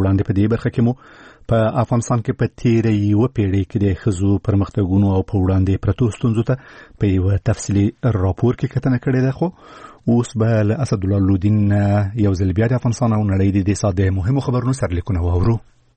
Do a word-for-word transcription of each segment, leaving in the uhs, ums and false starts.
وړاندې په دې برخه کې مو په افغانستان کې په تیره یوه پیړۍ کې د ښځو پرمختګونو او په وړاندې پرتو ستونزو ته په یوه تفصیلي راپور کې کتنه کړې ده. خو اوس به له اسدالله لودین یو ځل بیا د افغانستان او نړۍ د دې ساعت د مهمو خبرونو سرلیکونه واورو.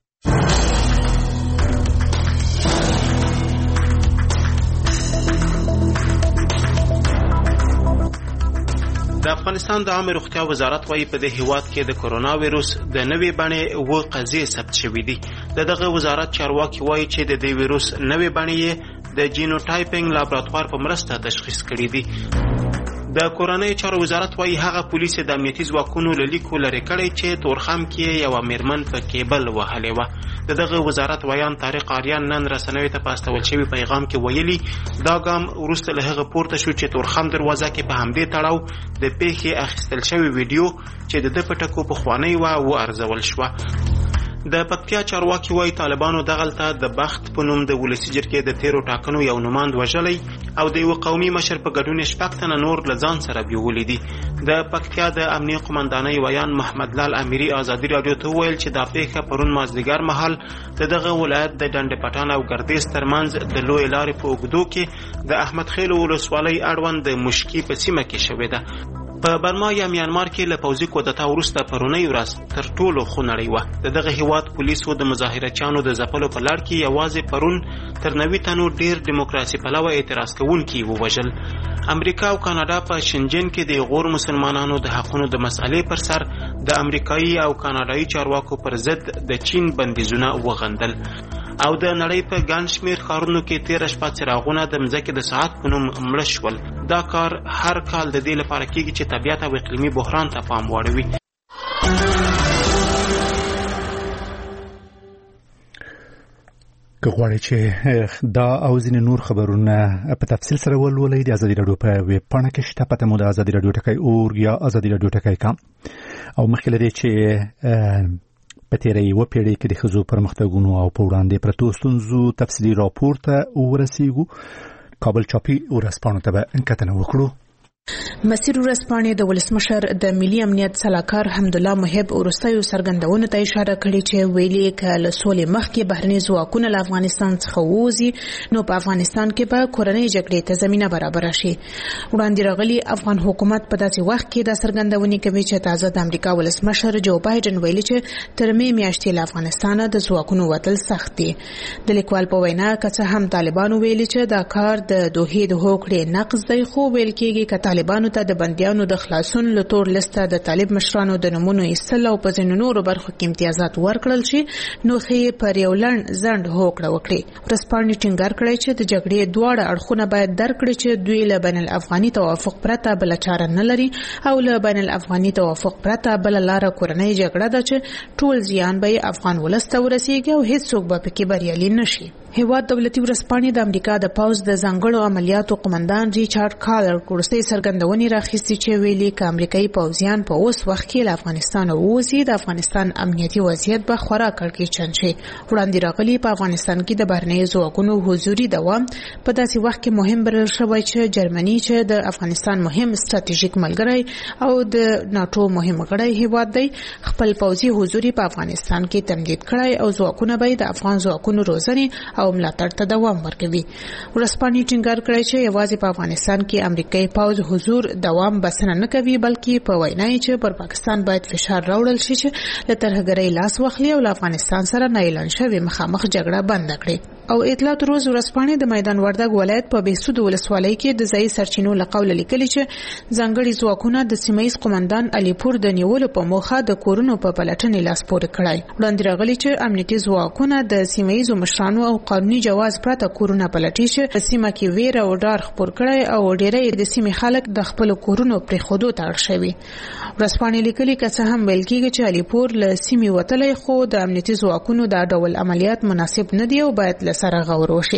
د افغانستان د عامه روغتیا وزارت وايي په دې هیواد کې د کرونا وایروس د نوې بڼې و قضیې ثبت شوې دي. د دغه وزارت چارواکي وايي چې د دې وایروس نوې بڼې د جینوټایپینګ لابراتوار په مرسته تشخیص کړي دي. د کورنۍ چارو وزارت وايي هغه پولیس د امنیتي ځواکونو له لیکو لرې کړی چې تورخم کې یوه میرمن په کیبل وهلې وه. د دغه وزارت ویان طارق آریان نن رسنیو ته په استول شوي پیغام کې ویلي دا ګام وروسته له هغه پورته شو چې تورخم دروازه کې په همدې تړاو د پیښې اخیستل شوی ویډیو چې د ده په ټکو پخوانۍ وه وارزول شوه. د پکتیا چارواکي وايي طالبانو دغلته د بخت په نوم د ولسي جرګې د تیرو ټاکنو یو نوماند وژلی او د یوه قومي مشر په ګډون یې شپږ تنه نور له ځان سره بیولي دي. د پکتیا د امنیه قمندانۍ ویان محمد لال امیري ازادي راډیو ته وویل چې دا پیښه پرون مازدیګر مهال د دغه ولایت د ډنډ پټان او ګردیز ترمنځ د لویې لارې په اوږدو کې د احمد خیلو ولسوالۍ اړوند د مشکي په سیمه کې شوې ده. په برما یا میانمار کې له پوځي کودتا وروسته پرونۍ ورځ تر ټولو خونړۍ وه. د دغه هیواد پولیسو د مظاهرچیانو د ځپلو په لړ کې یوازې پرون تر نوي تنو ډیر دیموکراسي پلوه اعتراض کوونکي ووژل. امریکا او کاناډا په شنجن کې د غور مسلمانانو د حقونو د مسئلې پر سر د امریکایي او کاناډایي چارواکو پر ضد د چین بندیزونه وغندل. او د نړۍ په ګڼ شمېر ښارونو کې تېره شپه څراغونه د مځکې د ساعت په نوم مړه شول. دا کار هر کال د دې لپاره کېږي چې طبیعت او اقلیمي بحران ته پام واړوي. که غواړئ چې دا او ځینې نور خبرونه په تفصیل سره ولولئ د ازادي راډیو په ویب پاڼه کې شته. پته مو د ازادي راډیو ټکی اورګ یا ازادي راډیو ټکی کام. او مخکې له دې چې په تیره یوه پیړۍ کې د ښځو پرمختګونو او په وړاندې پرتو ستونزو تفصیلي راپور ته ورسیږو، کابل چاپي ورځپاڼو ته به کتنه وکړو. مسیر ورځپاڼې د ولسمشر د ملي امنیت سلاکار حمدالله محب وروستیو څرګندونو ته اشاره کړې چې ویلي که له سولې مخکې بهرني ځواکونه له افغانستان څخه ووځي نو په افغانستان کې به کورنۍ جګړې ته زمینه برابره شي. وړاندې راغلي افغان حکومت په داسې وخت کې دا څرګندونې کوي چې تازه د امریکا ولسمشر جو بایډن ویلي چې تر مې میاشتې له افغانستانه د ځواکونو وتل سخت دي. د لیکوال په وینا که څه هم طالبانو ویلي چې دا کار د دوحې د هوکړې نقض دی، خو ویل کېږي که طالبانو ته د بندیانو د خلاصون له تور لسته د طالب مشرانو د نومونو ایستل او په ځینو نورو برخو کې امتیازات ورکړل شي نو ښایي پر یو لنډ ځنډ هوکړه وکړي. ورځپاڼې ټینګار کړی چې د جګړې دواړه اړخونه باید درک کړي چې دوی له بین الافغاني توافق پرته بله چاره نه لري او له بین الافغاني توافق پرته بله لاره کورنۍ جګړه ده چې ټول زیان به یې افغان ولس ته ورسیږي او هیڅوک به پکې بریالي نشي. هیواد دولتي ورځپاڼې د امریکا د پوځ د ځانګړو عملیاتو قومندان ریچارډ کالر وروستۍ څرګندونې راخیستې چې ویلي که امریکایي پوځیان په اوس وخت کې له افغانستانه ووځي د افغانستان امنیتي وضعیت به خورا کړکېچن شي. وړاندې راغلي په افغانستان کې د بهرنیو ځواکونو حضوري دوام په داسې وخت کې مهم بلل شوی چې جرمني چې د افغانستان مهم ستراتیژیک ملګری او د ناټو مهم غړی هیواد دی خپل پوځي حضوري په افغانستان کې تمدید کړی او ځواکونه به د افغان ځواکونو روزنې او ملاتړ ته دوام ورکوي. ورځپاڼې ټینګار کړی چې یوازې په افغانستان کې امریکایي پوځ حضور دوام بسنه نه کوي بلکې په وینا یې چې پر پاکستان باید فشار راوړل شي چې له ترهګرۍ لاس واخلي او له افغانستان سره نه اعلان شوې مخامخ جګړه بند کړي. او اطلاعات روز ورځپاڼې د میدان وردګ ولایت په بهسود ولسوالۍ کې د ځایي سرچینو له قوله لیکلي چې ځانګړي ځواکونه د سیمهییز قومندان علیپور د نیولو په موخه د کورونو په پلټنې لاس پورې کړی. وړاندې راغلي چې امنیتي ځواکونه د سیمهییزو مشرانو او قانوني جواز پرته کورونه پلټي چې په سیمه کې ویر او ډار خپور کړی او ډېری د سیمې خلک د خپل کورونو پرېښودو ته اړ شوي. ورځپاڼې لیکلي که څه هم ویل کېږي چې علیپور له سیمې وتلی خو د امنیتي ځواکونو دا ډول عملیات مناسب نه دي او باید له سره غور وشي.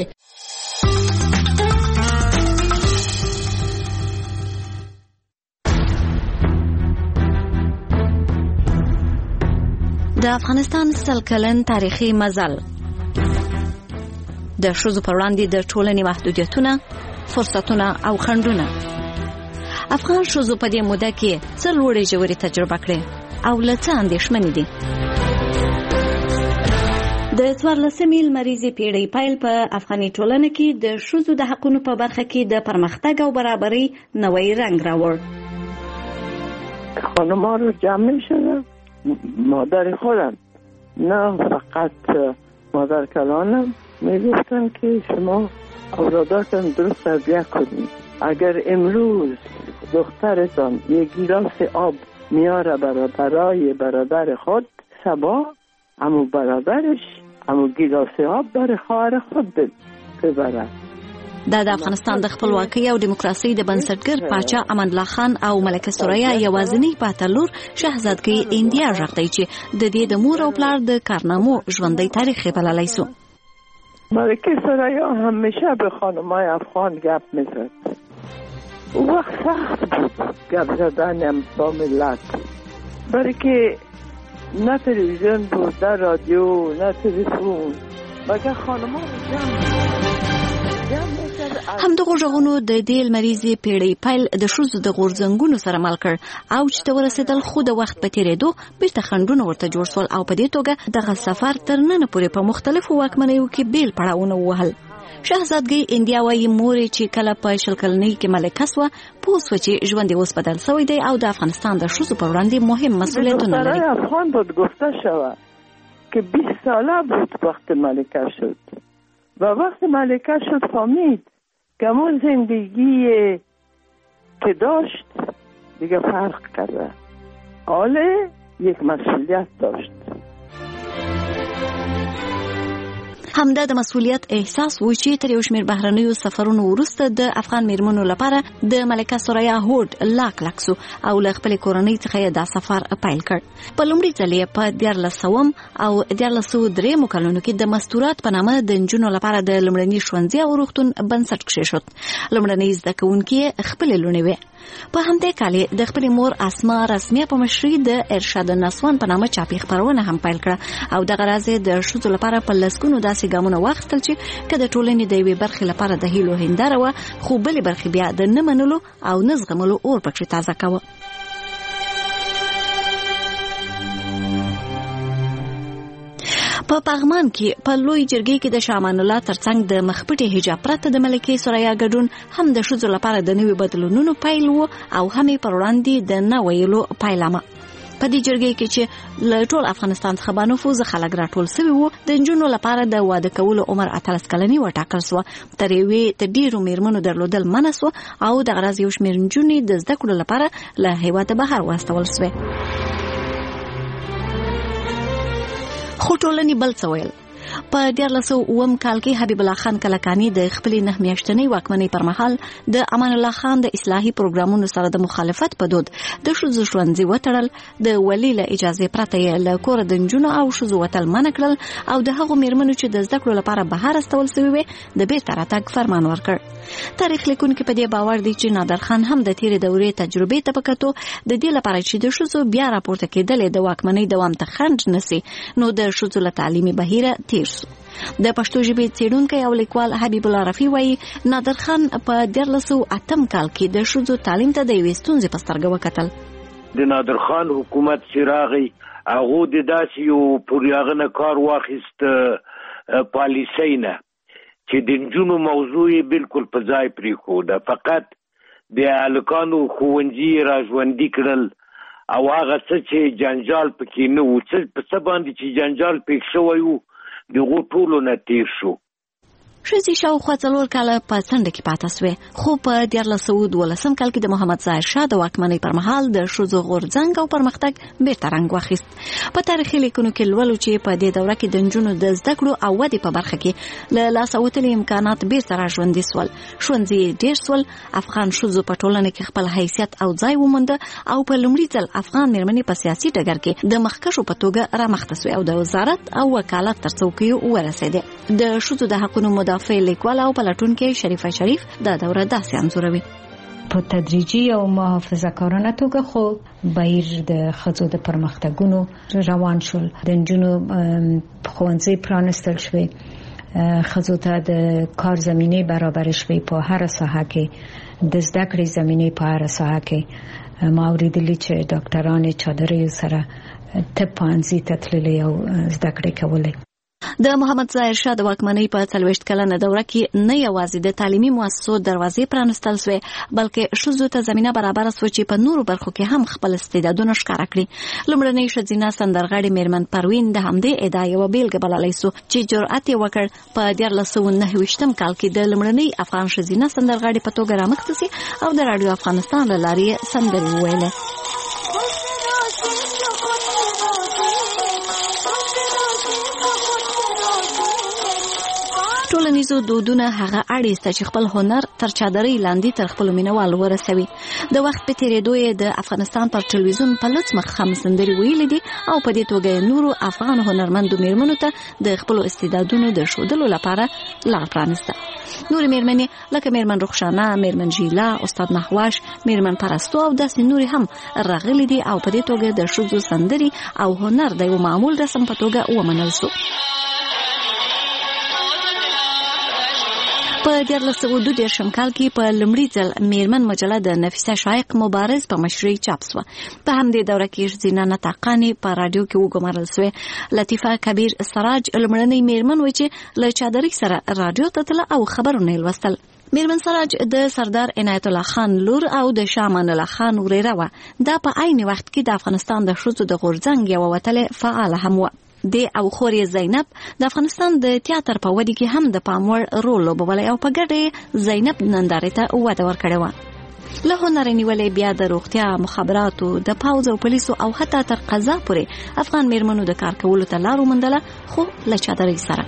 د افغانستان سل کلن تاریخي مزل، د ښځو پر وړاندې د ټولنې محدودیتونه، فرصتونه او خنډونه. افغان ښځو په دې موده کې څه لوړې ژورې تجربه کړې او له څه اندېښمنې دي؟ د څوارلسمې لمریزې پیړۍ پیل په افغاني ټولنه کې د ښځو د حقونو په برخه کې د پرمختګ او برابرۍ نوی رنگ راوړ. خانم‌ها رو جمع شدن، مادر خودم نه فقط مادر کلانم میگفتن که شما اولاداتون درست تربیه کنید. اگر امروز دخترتان یک گیلاس آب میاره برای برادر خود، صبح امو برادرش امو گیلاس آب برای خواهر خود ببره. دا د افغانستان د خپلواکۍ او دیموکراسۍ د بنسټګر پاچا امان الله خان او ملکه سوریا یوازینی پاتلور شهزادګۍ انډیا ژغتای چې د دې د مور او پلار د کارنامو ژوندۍ تاریخ بللای سو. ملکه سوریا همیشه به خانمای افغان گپ میزد. او وقت سخت بود گپ زدن با ملت، برای که نه تلویزیون بود، نه رادیو، نه تلفن، مگر خانم‌ها جمع همدغه غږونو د دې لمریزې پیړۍ پیل د ښځو د غورځنګونو سره مل کړ او چې ته ورسېدل خو د وخت په تېرېدو بیرته خنډونه ورته جوړ شول او په دې توګه دغه سفر تر ننه پورې په مختلفو واکمنیو کې بیل پړاوونه ووهل. شهزادګۍ انډیا وایي مورې چې کله په شل کلنۍ کې ملکه سوه پوه سوه چې ژوند یې اوس بدل سوی دی او د افغانستان د ښځو پر وړاندې مهم مسئولیتونه لري. دخترای افغان بود گفته شود که بیست ساله بود وقت ملکه شد و وقت ملکه شد فهمید که همون زندگی که داشت دیگه فرق کرده، حالا یک مسئولیت داشت. همدا د مسؤلیت احساس و چې تر یو شمېر بهرنیو سفرونو وروسته د افغان میرمنو لپاره د ملکه سوریا هوډ لاک لاکسو او له خپلې کورنۍ څخه یې دا سفر پیل کړ. په لومړي ځل یې په دیارلس سوم او دیارلس سوه درېیمو کلونو کې د مستورات په نامه د نجونو لپاره د لومړني ښوونځي او روغتون بنسټ کېښود. لومړنۍ زده کوونکې یې خپلې لوڼې وې. په همدې کال یې د خپلې مور اسما رسمیه په مشرۍ د ارشاد النسوان په نامه چاپي خپرونه هم پیل کړه او دغه راز یې د ښځو لپاره په لسګونو داسې ګامونه واخیستل چې که د ټولنې د یوې برخې لپاره د هیلو هنداره وه، خو بلې برخې بیا د نه منلو او نه زغملو اور پکښې تازه کوه. په پغمان کې په لوی جرګې کې د شاه امان الله ترڅنګ د مخپټي حجاب پرته د ملکې سوریا ګډون هم د ښځو لپاره د نوي بدلونونو پیل و او هم یې پر وړاندې د نه ویلو پیلامه. په دې جرګې کې چې له ټول افغانستان څخه با نفوذ خلک راټول سوي وو، د نجونو لپاره د واده کولو عمر اتلس کلنۍ وټاکل سوه. تر یوې د ډېرو میرمنو درلودل منع سوه او دغه راز یو شمېر نجونې د زده کړو لپاره له هېواده بهر واستول سوې. خو ټولنې بل څه ویل. په دیارلس سوه اووم کال کې حبیب الله خان کلکاني د خپلې نه میاشتنۍ واکمنۍ پر مهال د امان الله خان د اصلاحي پروګرامونو سره د مخالفت په دود د ښځو ښوونځي وتړل، د ولي له اجازې پرته یې له کوره د نجونو او ښځو وتل منع کړل او د هغو میرمنو چې د زده کړو لپاره بهر استول سوي وې د بیرته راتګ فرمان ورکړ. تاریخ لیکونکي په دې باور دي چې نادر خان هم د تیرې دورې تجربې ته په کتو د دې لپاره چې د ښځو بیا راپورته کېدلې د واکمنۍ دوام ته خنډ نسي، نو د ښځو له تعلیمي بهیره تیر سو. د پښتو ژبې څېړونکی او لیکوال حبیب الله رفیع وایي نادر خان په دیارلس سوه اتم کال کې د ښځو تعلیم ته د یوې ستونزې په سترګه وکتل. د نادر خان حکومت چې راغی هغو د داسې یو پورې هغه نه کار واخیست پالیسۍ نه چې د نجونو موضوع یې بالکل په ځای پرېښوده، فقط د هلکانو ښوونځي یې را ژوندي کړل او هغه څه چې جنجال پکې نه و، څه په څه باندې چې جنجال پېښ شوی و دغو ټولو نه تېر شو. ښځې شاوخوا څلور کاله په څنډه کې پاته سوې، خو په دیارلس سوه دولسم کال کې د محمد ظاهر شاه د واکمنۍ پر مهال د ښځو غورځنګ او پرمختګ بیرته رنګ واخیست. په تاریخي لیکنو کې لولو چې په دې دوره کې د نجونو د زده کړو او ودې په برخه کې له لاسه وتلي امکانات بیرته را ژوندي سول، ښوونځي ډېر سول، افغان ښځو په ټولنه کې خپل حیثیت او ځای ومونده او په لومړي ځل افغان میرمنې په سیاسي ډګر کې د مخکښو په توګه رامخته سوې او د وزارت او وکالت تر څوکیو ورسېدې. د ښځو د حقونو مدافع لیکوال او پلټونکی شریفه شریف دا دوره داسې انځوروي. په تدریجي او محافظه‌کارانه توګه خو بهیر د ښځو د پرمختګونو روان شول، د نجونو ښوونځي پرانستل شوې، ښځو ته د کار زمینه برابر شوې، په هر ساحه کې د زده کړې زمینه په هر ساحه کې ما اوریدلي چې ډاکټرانې چادرې سره طب پوهنځي ته تللې او زده کړې کولې. د محمد ظاهر شاه د واکمنۍ په څلوېښت کلنه دوره کې نه یوازې د تعلیمي مؤسسو دروازې پرانستل شوې بلکې ښځو ته زمینه برابره شوه چې په نورو برخو کې هم خپل استعدادونه ښکاره کړي. لومړنۍ ښځینه سندرغاړې میرمن پروین د همدې ادعا یوه بیلګه بللی سو چې جرأت یې وکړ په دیارلس سوه نهه ویشتم کال کې د لومړنۍ افغان ښځینه سندرغاړې په توګه رامخته سي او د راډیو افغانستان له لارې سندرې وویلې. ټولنیزو دودونه هغه اړیسته چې خپل هنر تر چادرۍ لاندې تر خپل مینوالو ورسوي. د وخت په تیریدو یې د افغانستان پر ټلویزیون په لڅ مخ هم سندرې ویلې دي او په دې توګه نورو افغان هنرمندو میرمنو ته د خپل استعدادونو د ښودلو لپاره لار پرانسته. نورې میرمنې لکه میرمن رخشانه، میرمن ژیلا، استاد محواش، میرمن پرستو او داسې نورې هم راغلي دي او په دې توګه د ښځو سندرې او هنر د یو معمول رسم په توګه ومنل شو. په دیارلس سوه دوه دېرشم کال کې په لومړي ځل میرمن مجله د نفیسه شایق مبارز په مشرۍ چاپ شوه. په همدې دوره کې ښځینه نطاقانې په راډیو کې وګمارل شوې. لطیفه کبیر سراج لومړنۍ میرمن و چې له چادرۍ سره راډیو ته تله او خبرونه یې لوستل. میرمن سراج د سردار عنایت الله خان لور او د شاه امان الله خان وريره وه. دا په عین وخت کې د افغانستان د ښځو د غورځنګ یوه وتلې فعاله هم وه. د او خورې زینب د افغانستان د تیاتر په ودې کې هم د پام وړ رول لوبولی او په ګډه زینب نندارې ته وده ورکړې وه. له هنر نیولې بیا د روغتیا، مخابراتو، د پوځ او پولیسو او حتی تر قضا پورې افغان میرمنو د کار کولو ته لار وموندله، خو له چادرۍ سره.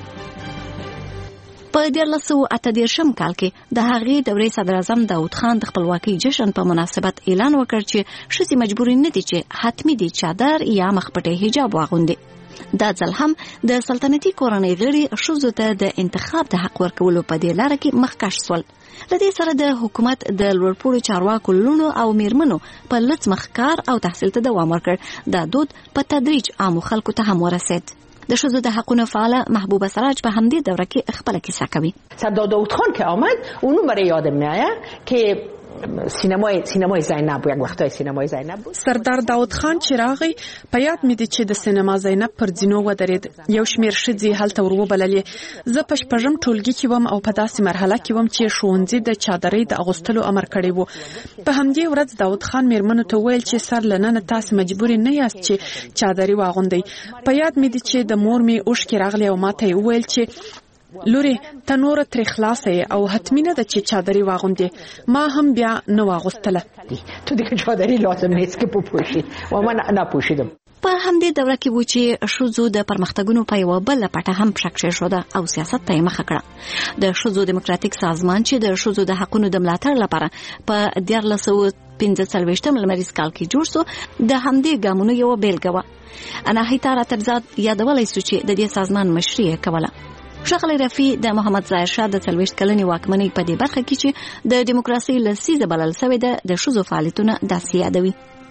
په دیارلس سوه اته دېرشم کال کې د هغې دورې صدراعظم داود خان د خپلواکۍ جشن په مناسبت اعلان وکړ چې ښځې مجبورې نه دي چې حتمي دي چادر یا مخپټۍ حجاب واغوندي. دا ځل هم د سلطنتي کورنۍ غړي ښځو ته د انتخاب د حق ورکولو په دې لاره کې مخکښ شول. له دې سره د حکومت د لوړپوړو چارواکو لوڼو او میرمنو په لڅ مخ کار او تحصیل ته دوام ورکړ. دا دود په تدریج عامو خلکو ته هم ورسید. د ښځو د حقونو فعاله محبوبه سراج په همدې دوره کې خپله کیسه کوي. سردار داود خان که آمد اونو برای یادم میآید که سینمای سینمای زینب یک وختای سینمای زینب بود. سردار داود خان چې راغی په یاد مې دي چې د سینما زینب پر ځینو ودرېد. یو شمېر ښځې هلته وروبللې. زه په شپږم ټولګي کې وم او په داسې مرحله کې وم چې ښوونځي د چادرۍ د اغوستلو امر کړی و. په همدې ورځ داود خان میرمنو ته وویل چې سر له ننه تاسې مجبورې نه یاست چې چادرۍ واغوندئ. په یاد مې دي چې د مور مې اوښکې راغلې او ما ته یې وویل چې لوري ته نور ترې خلاصه او حتمی نه ده چې چادرۍ واغوندې. ما هم بیا نه واغوستله. تو دیگه چادری لازم نیست که بپوشی و من نپوشیدم. په همدې دوره کې و چې ښځو د پرمختګونو په یوه بله پټه هم پښه کېښوده او سیاست ته یې مخه کړه. د ښځو دیموکراتیک سازمان چې د ښځو د حقونو د ملاتړ لپاره په دیارلس سوه پنځه څلوېښتم لمریز کال کې جوړ شو د همدې ګامونو یوه بیلګه وه. اناهیتا راتبزاد یادولی سو چې د دې سازمان مشري یې کوله. ښاغلی رفیع د محمد ظاهر شاه د څلوېښت کلنې واکمنۍ په دې برخه کې چې د دیموکراسۍ لسیزه بلل شوې ده د ښځو فعالیتونه داسې یادوي.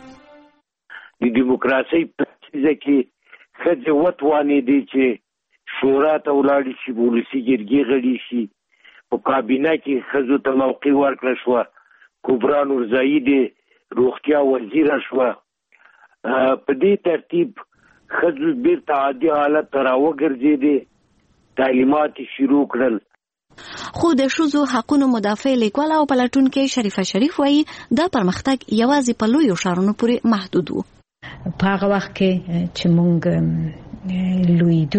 د دیموکراسۍ په لسیزه کې ښځې وتوانېدې چې شورا ته ولاړې شي، ولسي جرګې غړي شي. په کابینه کې ښځو ته موقع ورکړه شوه. کبرا نورزایي د روغتیا وزیره شوه. په دې ترتیب ښځو بیرته عادي حالت ته راوګرځېدې. تعلیمات شروع کړل. خو د ښځو حقونو مدافع لیکوال او پلټونکې شریفه شریف وایي دا پرمختګ یوازې په لویو ښارونو پورې محدود و. په هغه وخت کې چې موږ لویدو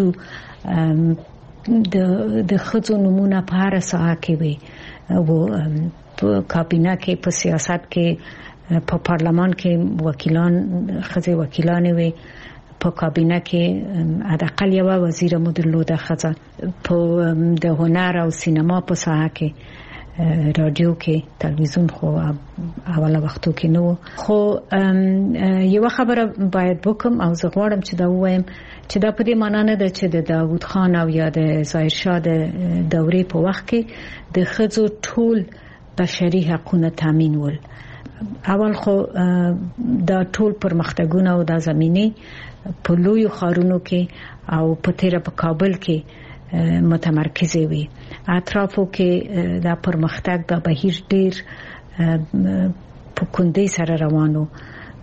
د ښځو نومونه په هره ساحه کې وي، په کابینه کې، په سیاست کې، په پارلمان کې وکیلان ښځې وکیلانې وي، په کابینه کې حداقل یوه وزیره مو درلوده ښځه، په د هنر او سینما په ساحه کې، رادیو کې، تلویزیون خو اوله وختو کې نه و. خو یوه خبره باید وکم او زه غواړم چې دا ووایم چې دا په دې معنا نه ده چې د داود خان او یا د ظاهر شاه د دورې په وخت کې د ښځو ټول بشري حقونه تامین ول. اول خو دا ټول پرمختګونه او دا زمینې په لویو ښارونو کې او په تیره په کابل کې متمرکزې وي. اطرافو کې دا پرمختګ دا بهیر ډیر په کندۍ سره روانو.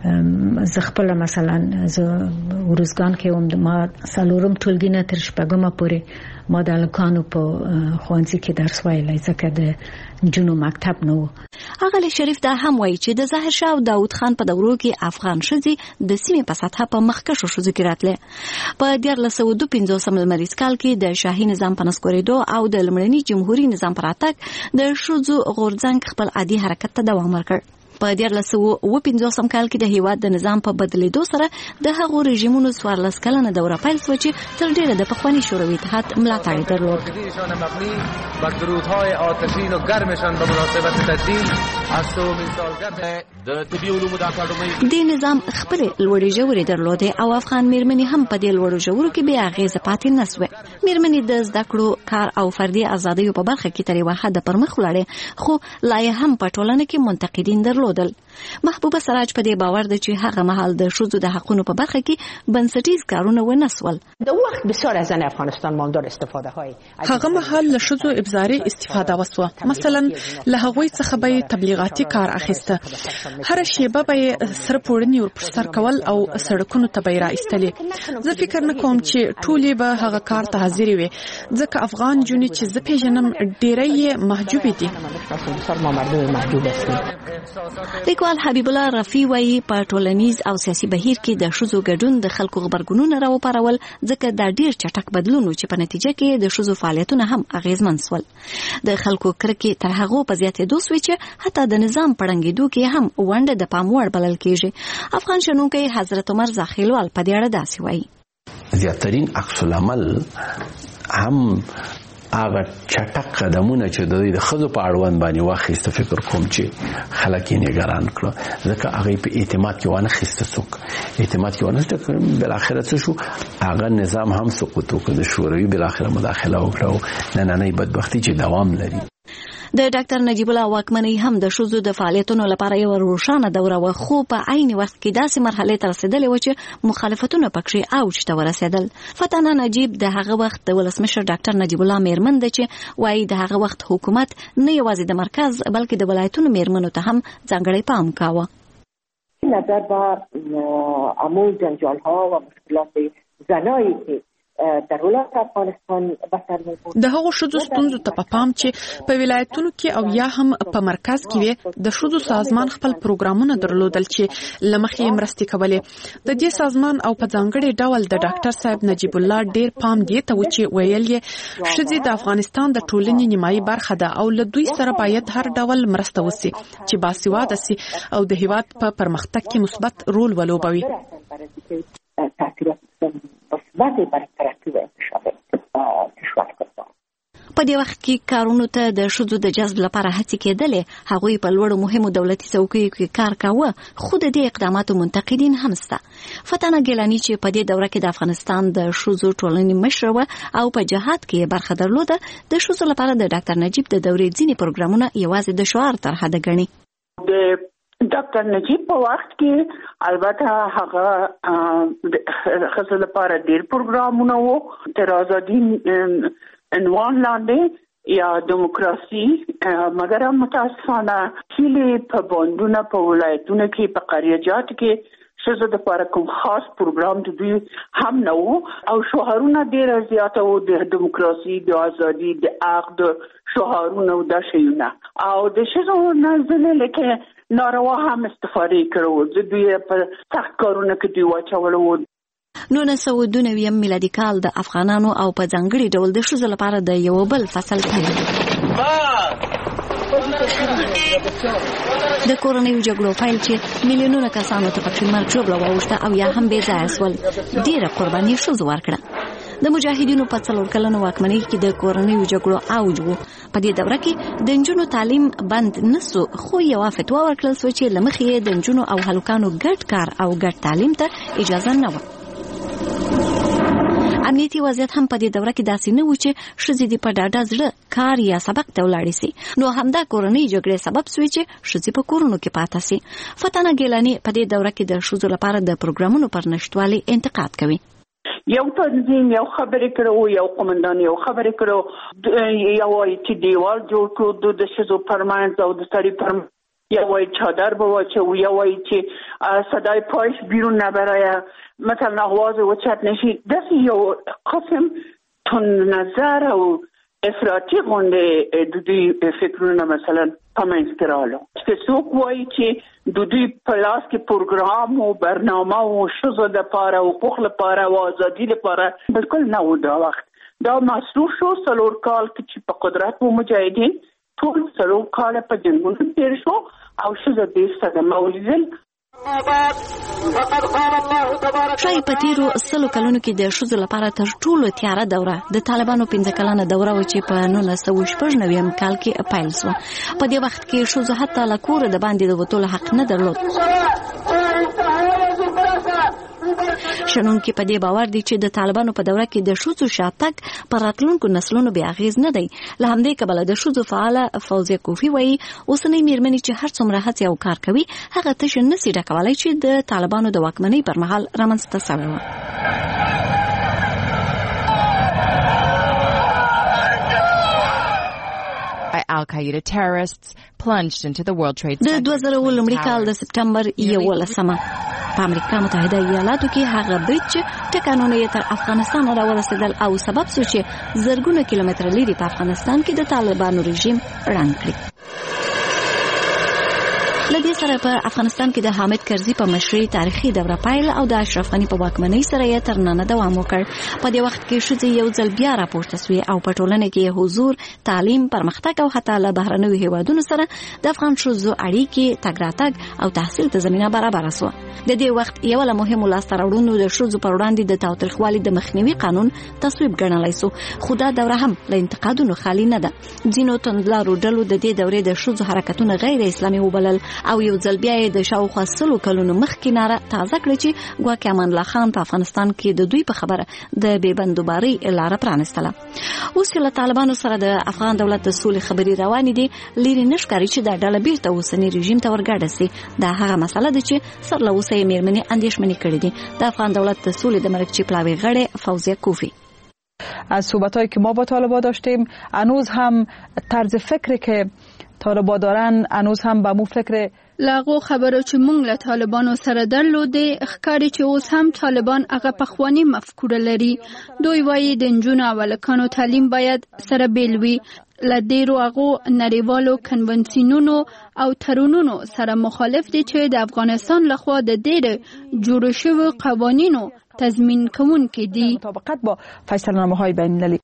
زه خپل مثلا زه ورزګان کې هم ما سالورم ټولګي نه تر شپږمه پورې ما د الکانو په خوانځي کې درس ویلای ځکه د جنو مکتب نو. اغلی شریف دا هم وایي چې د ظاهر شاه او داود خان په دورو کې افغان ښځې د سیمې په سطحه په مخکښو ښځو کې راتلې. په دیارلس سوه دوه پنځوسم لمریز کال کې د شاهي نظام په نسکورېدو او د لومړني جمهوري نظام پر راتګ د ښځو غورځنګ خپل عادي حرکت ته دوام ورکړ. په دیارلس سوه اوه پنځوسم کال کې د هیواد د نظام په بدلیدو سره د هغو رژیمونو څوارلس کلنه دوره پیل شوه چې تر ډېره د پخواني شوروي اتحاد ملاتړ یې درلود. بر درودهای آتشین و گرمشان به مناسبت تدوین از سومین سالگرد د طبي علومو د اکاډمۍ د نظام خپل لوړې ژورې درلودې او افغان میرمنې هم په دې لوړو ژورو کې بې اغېزه پاتې نه سوې. میرمنې د زده کړو، کار او فردي ازادیو په برخه کې تر یوه حده پرمخ ولاړې، خو لا یې هم په ټولنه کې منتقدین درلودل. محبوبه سراج په دې باور ده چې هغه مهال د ښځو د حقونو په برخه کې بنسټیز کارونه ونه سول. د وخت بسیار از زن افغانستان مالدار استفاده های هغه مهال له ښځو ابزاري استفاده وسوه. مثلا له هغوی څخه به تبلیغاتي کار اخیسته، هر شیبه به سره پوړنی ور پر سر کول او سړکونو ته به راایستلې. زه فکر نه کوم چې ټولې به هغه کار ته حاضر وي، ځکه افغان جونې چې زه پیژنم ډېری محجوب دي. لیکوال حبیب الله رفیع وایي په ټولنیز او سیاسي بهیر کې د ښځو ګډون د خلکو غبرګونونه راوپارول، ځکه دا ډیر چټک بدلون و چې په نتیجه کې د ښځو فعالیتونه هم اغیزمن سول. د خلکو کرکې تر هغو په زیاتېدو سوې چې حتی د نظام په ړنګېدو کې هم ونډه د پام وړ بلل کېږي. افغان شنونکی حضرت عمر زاخیلوال په دې اړه داسې وایي: زیاترین عکس العمل هم هغه چټک قدمونه چې د دې خزو په اړوند باندې واخیسته، فکر کوم چې خلک یې نگران کړو، ځکه هغه په اعتماد کې ونه خسته څوک اعتماد کې ونه ځکه بل اخر څه شو، هغه نظام هم سقوط وکړ، شوروي بل اخر مداخله وکړه. نه نه نه بدبختی چې دوام لري. د ډاکټر نجیب الله واکمنۍ هم د ښځو د فعالیتونو لپاره یو روښانه دوره و، خو په عین وخت کې داسې مرحلې ته رسیدلې و چې مخالفتونه پکې اوج ته ورسېدل. فتانه نجیب د هغه وخت د ولسمشر ډاکټر نجیب الله میرمن ده چې وایي د هغه وخت حکومت نه یوازې د مرکز بلکې د ولایتونو میرمنو ته هم ځانګړی پام کاوه. نظر بر عموم جنجال‌ها و مشکلات زنایی که در ولایت افغانستان بسر می‌بود، د هغو ښځو ستونزو ته په پام چې په ولایتونو کې او یا هم په مرکز کې وي، د ښځو سازمان خپل پروګرامونه درلودل چې لمخې مرستې کولې. د دې سازمان او په ځانګړي ډول د ډاکټر صاحب نجیب الله ډېر پام دی ته و چې ویل یې ښځې د افغانستان د ټولنې نیمایي برخه ده او له دوی سره باید هر ډول مرسته وسی چې باسواده سي او د هیواد په پرمختګ کې مثبت رول ولوبوي. په دې وخت کې کارونو ته د ښځو د جذب لپاره هڅې کېدلې. هغوی په لوړو مهمو دولتي څوکیو کې کار کاوه، خو د دې اقداماتو منتقدین هم شته. فتانه ګیلاني چې په دې دوره کې د افغانستان د ښځو ټولنې مشره وه او په جهاد کې برخه درلوده، د ښځو لپاره د ډاکټر نجیب د دورې ځینې پروګرامونه یوازې د شعار تر حده ګڼي. ډاکټر نجیب په وخت کې البته هغه ښځو لپاره ډېر پروګرامونه وو، تر ازادي عنوان لاندې یا دیموکراسي، مګر متاسفانه هیلې په باندونه په ولایتونو کې په قریجات کې ښځو لپاره کوم خاص پروګرام د دوی هم نه وو او شعارونه ډېر زیاته وو، د دیموکراسي، د ازادي، د حق، د شعارونه او د شیونه او د ښځو نه ځینې لکه ناروا هم استفاده کړو، د دوی په سخت کارونه کې دوی واچولو. نولس سوه دوه نوي میلادي کال د افغانانو او په ځانګړي ډول د ښځو لپاره د یو بل فصل پیل د کورنیو جګړو پیل چې میلیونونه کسانو ته پکې مرګ ژوبله واوښته او یا هم بې ځایه سول. ډېره قرباني ښځو ورکړه. د مجاهدینو په څلور کلنو واکمنۍ کې د کورنیو جګړو اوج و. په دې دوره کې د نجونو تعلیم بند نسو، خو یوه فتوا ورکړل سوه چې له مخې یې د نجونو او هلکانو ګډ کار او ګډ تعلیم ته اجازه نه وه. امنیتي وضعیت هم په دې دوره کې داسې نه و چې ښځې دې په ډاډه زړه کار یا سبق ته ولاړې سي، نو همدا کورنۍ جګړې سبب سوې چې ښځې په کورونو کې پاته سي. فتانه ګیلاني په دې دوره کې د ښځو لپاره د پروګرامونو پر نشتوالي انتقاد کوي. یو تنظیم یو خبرې کړو، یو قومندان یو خبرې کړو، یو چې دیوال جوړ کړو د ښځو پرمنځ او د سړي پرمنځ یا وای چادر بواچه یا وای که صدای پایش بیرون نبره، مثلا آواز وچت نشی. دستی یا قسم تون نظر و افراطی گونده دودی فکرونه مثلا پامنز کرالو که سوک وای که دودی پلاس که پروگرام و برنامه و شزو ده پاره و پخل پاره و آزادی ده پاره بلکل نو دا وقت دا مصروف شو سلور کال که چی پا قدرت و مجاهدین طول سلور کال پا جنگون تیر شو او شزو دیسته ده مولیدل. شای په تیرو سلو کلونو کې د ښځو لپاره تر ټولو تیاره دوره د طالبانو پنځه کلنه دوره و چې په نولس سوه شپږ نوي کال کې پیل شوه. په دې وخت کې ښځو حتی له کوره د باندې د وتلو حق نه درلود. شنونکي په دې باور دي چې د طالبانو په دوره کې د ښځو شاتګ پر راتلونکو نسلونو بیا اغیز نه دی. له همدې کبله د ښځو فعاله فوزیه کوفی وایي اوسنۍ میرمنې چې هر څومره هڅې او کار کوي هغه تشه نسي ډکولی چې د طالبانو د واکمنۍ پر مهال رامنځته سوی و. Al-Qaeda terrorists plunged into the World Trade Center. د دوه زره اووه لومړي کال د سپټمبر یولسمه په امریکا متحده ایالاتو کې هغه برج چې ټکانونه یې تر افغانستان راورسېدل او سبب شو چې زرګونه کیلومتره لرې په افغانستان کې د طالبانو رژیم ړنګ کړي. لدې سره په افغانستان کې د حامد کرزي په مشرۍ تاریخي دوره پیل او د اشرف غني په واکمنۍ سره یې تر ننه دوام وکړ. په دې وخت کې ښځې یو ځل بیا راپورته سوې او په ټولنه کې حضور، تعلیم، پرمختګ او حتی له بهرنیو هیوادونو سره د افغان ښځو اړیکې، تګ راتګ او تحصیل ته زمینه برابره سوه. د دې وخت یو له مهمو لاسته راوړنو د ښځو پر وړاندې د تاوتریخوالي د مخنیوي قانون تصویب ګڼلی سو، خو دا دوره هم له انتقادونو خالي نه ده. ځینو توندلارو ډلو د دې دورې د ښځو حرکتونه غیر اسلامي وبلل او یو ځل بیا یې د شاوخوا سلو کلونو مخکې ناره تازه کړه چې ګواکې امان الله خان په افغانستان کې د دوی په خبره د بې بندوبارۍ لاره پرانستله. اوس چې له طالبانو سره د افغان دولت د سولې خبرې روانې دي، لرې نه ښکاري چې دا ډله بیرته اوسني رژیم ته ورګډه سي. دا هغه مسله ده چې سر له اوسه یې میرمنې اندېښمنې کړې دي. د افغان دولت د سولې د مرکچی پلاوی غړې فوزیه کوفی: از صحبت‌هایی که ما با طالبان داشتیم هنوز هم طرز فکری که طالبان دارن هنوز هم به مو فکر لاغو خبرو چې مونږ له طالبانو سره درلودې ښکاري چې اوس هم طالبان هغه پخوانی مفکوره لري. دوی وایي د نجونو او هلکانو تعلیم باید سره بیل وي. له ډېرو هغو نړیوالو کنونسیونونو او تړونونو سره مخالف دي چې د افغانستان لخوا د ډېرو جوړو شویو قوانینو تضمین کوونکي دي. مطابقت با فیصله‌نامه‌های بین‌المللي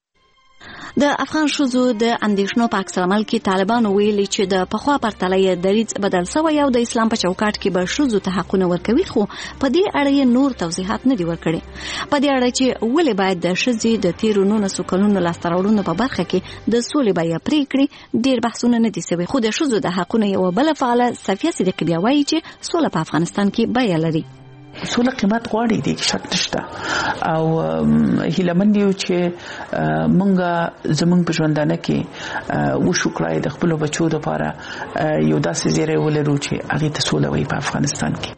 د افغان ښځو د اندېښنو په عکس العمل کې طالبانو ویلي چې د پخوا پرتله یې دریځ بدل سوی او د اسلام په چوکاټ کې به ښځو ته حقونه ورکوي، خو په دې اړه یې نور توضیحات نه دي ورکړي. په دې اړه چې ولې باید د ښځې د تیرو نولسو کلونو لاسته راوړنو په برخه کې د سولې بیه پرې کړي ډېر بحثونه نه دي سوي. خو د ښځو د حقونو یوه بله فعاله صفیه صدیقي بیا وایي چې سوله په افغانستان کې بیه لري. سوله قیمت غواړي، دې شک نشته او هیلمن یو چې مونږه زمونږ په ژوندانه کې وشو کړای د خپل بچو لپاره یو داسې زیری ولرو چې هغه ته سوله وي په افغانستان کې.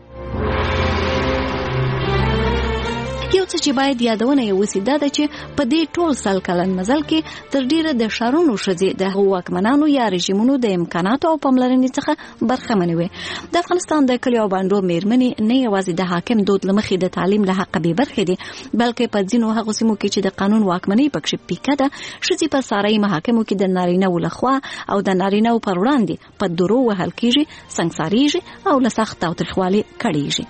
یو څه چې باید یادونه یې وسي دا ده چې په دې ټول سل کلن مزل کې تر ډیره د ښارونو ښځې د هغو واکمنانو یا رژیمونو د امکاناتو او پاملرنې څخه برخمنې وې. د افغانستان د کلیو او بانډو میرمنې نه یوازې د حاکم دود له مخې د تعلیم له حقه بې برخې دي، بلکې په ځینو هغو سیمو کې چې د قانون واکمنۍ پکښې پیکه ده، ښځې په سارایي محاکمو کې د نارینه‌و لخوا او د نارینه‌و پر وړاندې په درو وهل کېږي، سنګسارېږي او له سخت تاوتریخوالي کړېږي.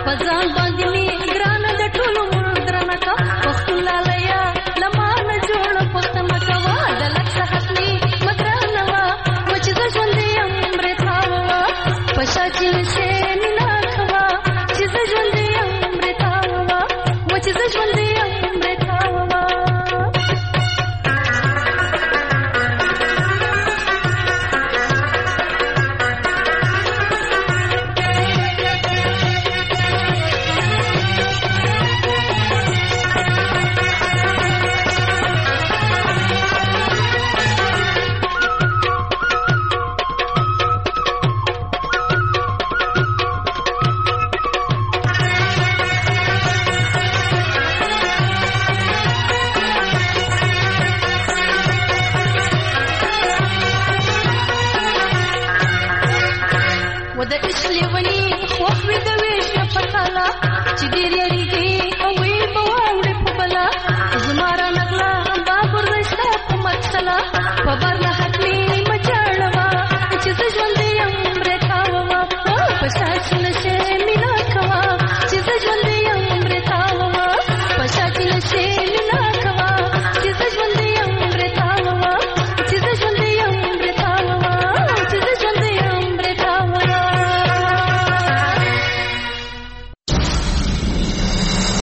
پزان باندې می ګران د ټولو ګران کا پښتون لالیا لمانه جوړ پښتون کوا د لک صحت می مګرانوا وچ ز ژوند امر تاوا پښا چې شه نه خوا چې ز ژوند امر تاوا وچ ز ژوند